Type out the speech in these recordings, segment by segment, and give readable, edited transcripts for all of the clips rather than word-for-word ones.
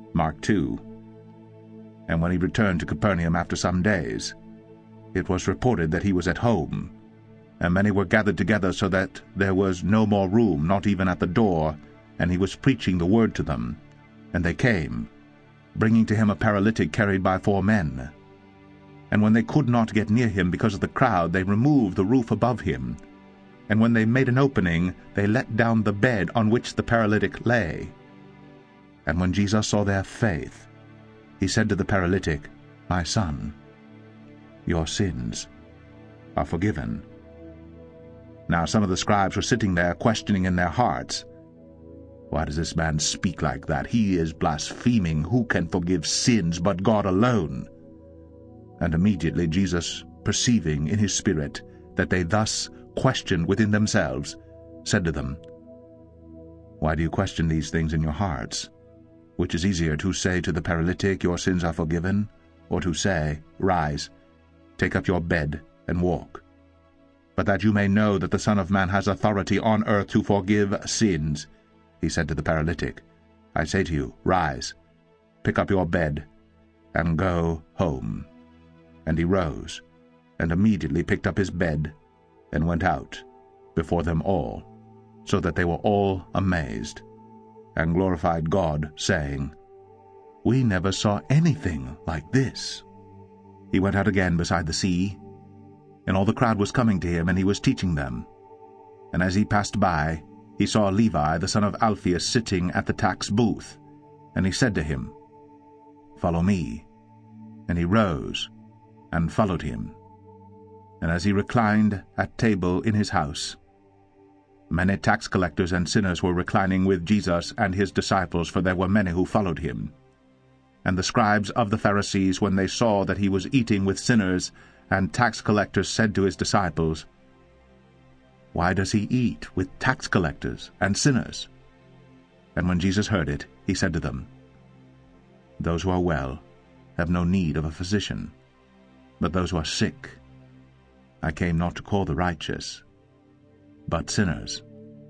Mark 2. And when he returned to Capernaum after some days, it was reported that he was at home, and many were gathered together so that there was no more room, not even at the door, and he was preaching the word to them. And they came, bringing to him a paralytic carried by 4 men. And when they could not get near him because of the crowd, they removed the roof above him. And when they made an opening, they let down the bed on which the paralytic lay. And when Jesus saw their faith, he said to the paralytic, "My son, your sins are forgiven." Now some of the scribes were sitting there, questioning in their hearts, "Why does this man speak like that? He is blaspheming. Who can forgive sins but God alone?" And immediately Jesus, perceiving in his spirit that they thus questioned within themselves, said to them, "Why do you question these things in your hearts? Which is easier, to say to the paralytic, 'Your sins are forgiven,' or to say, 'Rise, take up your bed, and walk'? But that you may know that the Son of Man has authority on earth to forgive sins," he said to the paralytic, "I say to you, rise, pick up your bed, and go home." And he rose, and immediately picked up his bed, and went out before them all, so that they were all amazed, and glorified God, saying, "We never saw anything like this." He went out again beside the sea, and all the crowd was coming to him, and he was teaching them. And as he passed by, he saw Levi, the son of Alphaeus, sitting at the tax booth, and he said to him, "Follow me." And he rose and followed him. And as he reclined at table in his house, many tax collectors and sinners were reclining with Jesus and his disciples, for there were many who followed him. And the scribes of the Pharisees, when they saw that he was eating with sinners and tax collectors, said to his disciples, "Why does he eat with tax collectors and sinners?" And when Jesus heard it, he said to them, "Those who are well have no need of a physician, but those who are sick. I came not to call the righteous, but sinners."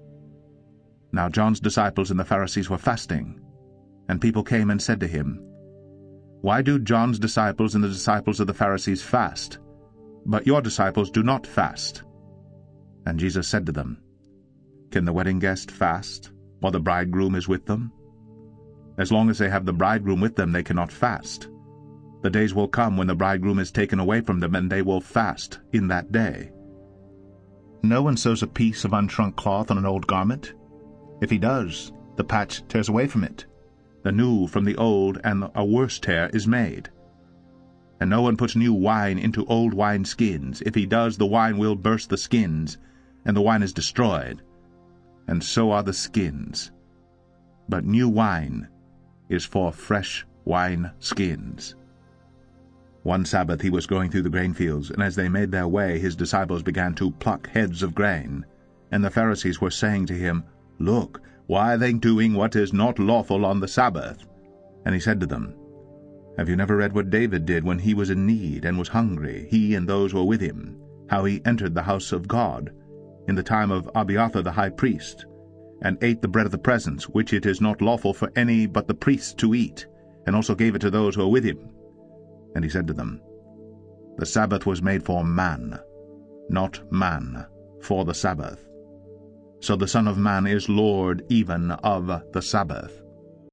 Now John's disciples and the Pharisees were fasting, and people came and said to him, "Why do John's disciples and the disciples of the Pharisees fast, but your disciples do not fast?" And Jesus said to them, "Can the wedding guest fast while the bridegroom is with them? As long as they have the bridegroom with them, they cannot fast. The days will come when the bridegroom is taken away from them, and they will fast in that day. No one sews a piece of unshrunk cloth on an old garment. If he does, the patch tears away from it, the new from the old, and a worse tear is made. And no one puts new wine into old wine skins. If he does, the wine will burst the skins, and the wine is destroyed, and so are the skins. But new wine is for fresh wine skins." One Sabbath he was going through the grain fields, and as they made their way, his disciples began to pluck heads of grain. And the Pharisees were saying to him, "Look, why are they doing what is not lawful on the Sabbath?" And he said to them, "Have you never read what David did when he was in need and was hungry, he and those who were with him, how he entered the house of God in the time of Abiathar the high priest, and ate the bread of the presence, which it is not lawful for any but the priests to eat, and also gave it to those who were with him?" And he said to them, "The Sabbath was made for man, not man for the Sabbath. So the Son of Man is Lord even of the Sabbath."